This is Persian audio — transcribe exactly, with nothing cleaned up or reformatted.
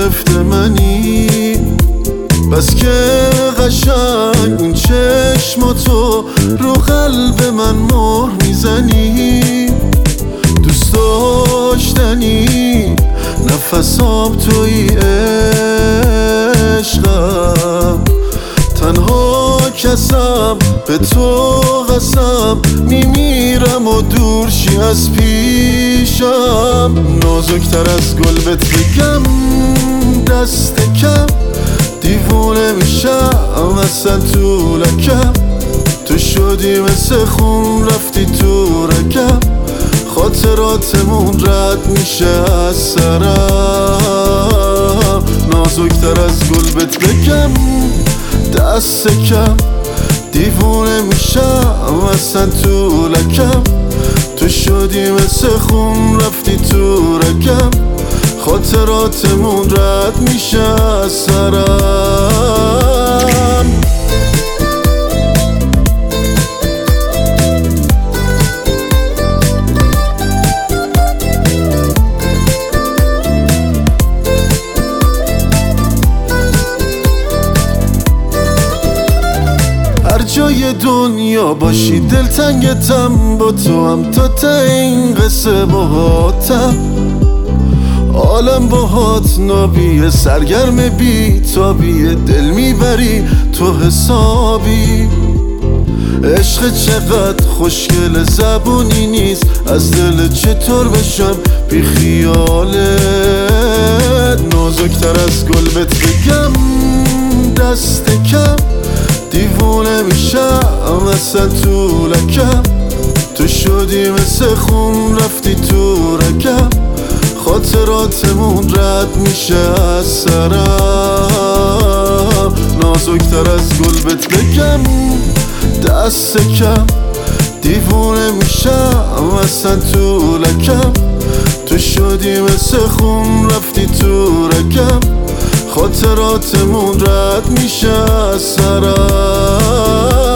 گرفته منی، بس که قشنگ اون چشماتو رو قلب من مهر میزنی. دوست داشتنی نفسام توی عشقم، تنها کسم به تو قسم، میمیرم و دور شی از پیشم. نازکتر از گل بهت بگم دست کم، دیوونه میشم اصلا تو لکم. تو شدی مثل خون رفتی تو رکم، خاطراتمون رد میشه از سرم. نازکتر از گل بهت بگم دست کم، دیوونه میشم اصلا تو لکم. تو شدی مثل خون رفتی تو رکم، خاطراتمون رد میشه از سرم. هر جای دنیا باشی دلتنگتم، با تو هم تا تا این قصه باهاتم. عالم باهات نابیه، سرگرم بی تابیه، دل میبری تو حسابی. عشق چقدر خوشگل زبونی نیست، از دل چطور بشم بی خیالت. نازکتر از گل بهت بگم دست کم، دیوونه میشم اصلا تو لکم. تو شدی مثل خون رفتی تو رکم، خاطراتمون رد میشه از سرم. نازکتر از گل بهت بگم دست کم، دیوونه میشم اصلا تو لکم. تو شدی مثل خون رفتی تو رکم، خاطراتمون رد میشه از سرم.